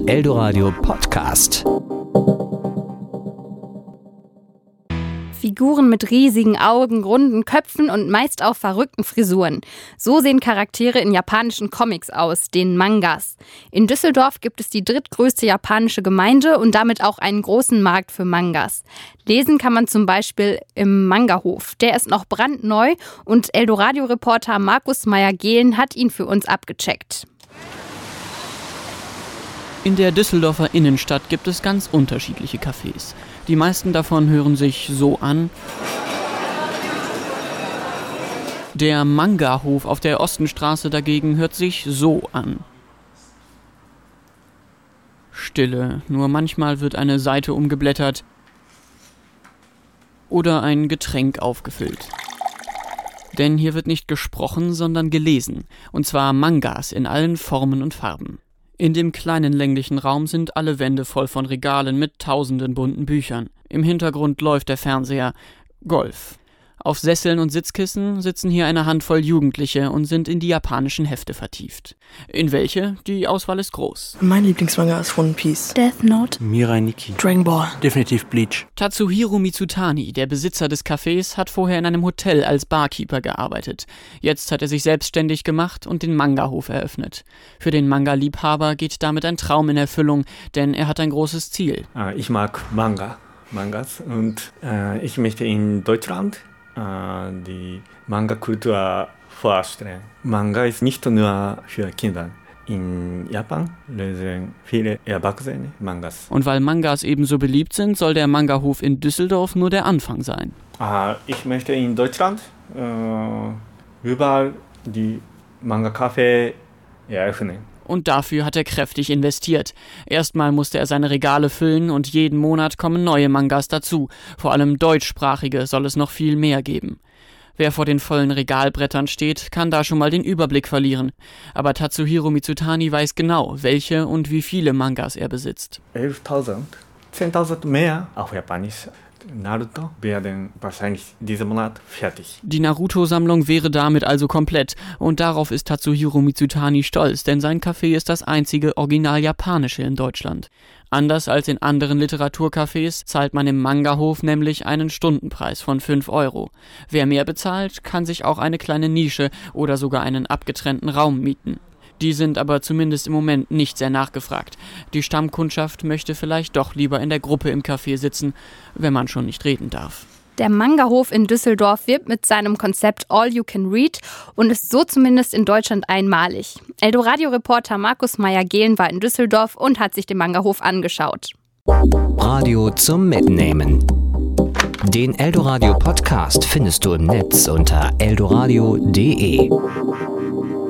Eldoradio Podcast. Figuren mit riesigen Augen, runden Köpfen und meist auch verrückten Frisuren. So sehen Charaktere in japanischen Comics aus, den Mangas. In Düsseldorf gibt es die drittgrößte japanische Gemeinde und damit auch einen großen Markt für Mangas. Lesen kann man zum Beispiel im Mangahof. Der ist noch brandneu und Eldoradio-Reporter Markus Meyer-Gehlen hat ihn für uns abgecheckt. In der Düsseldorfer Innenstadt gibt es ganz unterschiedliche Cafés. Die meisten davon hören sich so an. Der Mangahof auf der Ostenstraße dagegen hört sich so an. Stille, nur manchmal wird eine Seite umgeblättert oder ein Getränk aufgefüllt. Denn hier wird nicht gesprochen, sondern gelesen, und zwar Mangas in allen Formen und Farben. In dem kleinen länglichen Raum sind alle Wände voll von Regalen mit tausenden bunten Büchern. Im Hintergrund läuft der Fernseher. Golf. Auf Sesseln und Sitzkissen sitzen hier eine Handvoll Jugendliche und sind in die japanischen Hefte vertieft. In welche? Die Auswahl ist groß. Mein Lieblingsmanga ist One Piece. Death Note. Mirai Nikki. Dragon Ball. Definitiv Bleach. Tatsuhiro Mitsutani, der Besitzer des Cafés, hat vorher in einem Hotel als Barkeeper gearbeitet. Jetzt hat er sich selbstständig gemacht und den Mangahof eröffnet. Für den Manga-Liebhaber geht damit ein Traum in Erfüllung, denn er hat ein großes Ziel. Ich mag Mangas und ich möchte in Deutschland die Manga-Kultur vorstellen. Manga ist nicht nur für Kinder. In Japan lesen viele Erwachsene Mangas. Und weil Mangas ebenso beliebt sind, soll der Mangahof in Düsseldorf nur der Anfang sein. Ich möchte in Deutschland überall die Manga-Café eröffnen. Und dafür hat er kräftig investiert. Erstmal musste er seine Regale füllen und jeden Monat kommen neue Mangas dazu. Vor allem deutschsprachige soll es noch viel mehr geben. Wer vor den vollen Regalbrettern steht, kann da schon mal den Überblick verlieren. Aber Tatsuhiro Mitsutani weiß genau, welche und wie viele Mangas er besitzt. 11.000, 10.000 mehr auf Japanisch. Naruto werden wahrscheinlich diesen Monat fertig. Die Naruto-Sammlung wäre damit also komplett. Und darauf ist Tatsuhiro Mitsutani stolz, denn sein Café ist das einzige original japanische in Deutschland. Anders als in anderen Literaturcafés zahlt man im Mangahof nämlich einen Stundenpreis von 5 €. Wer mehr bezahlt, kann sich auch eine kleine Nische oder sogar einen abgetrennten Raum mieten. Die sind aber zumindest im Moment nicht sehr nachgefragt. Die Stammkundschaft möchte vielleicht doch lieber in der Gruppe im Café sitzen, wenn man schon nicht reden darf. Der Mangahof in Düsseldorf wirbt mit seinem Konzept All You Can Read und ist so zumindest in Deutschland einmalig. Eldoradio-Reporter Markus Meyer-Gehlen war in Düsseldorf und hat sich den Mangahof angeschaut. Radio zum Mitnehmen. Den Eldoradio Podcast findest du im Netz unter eldoradio.de.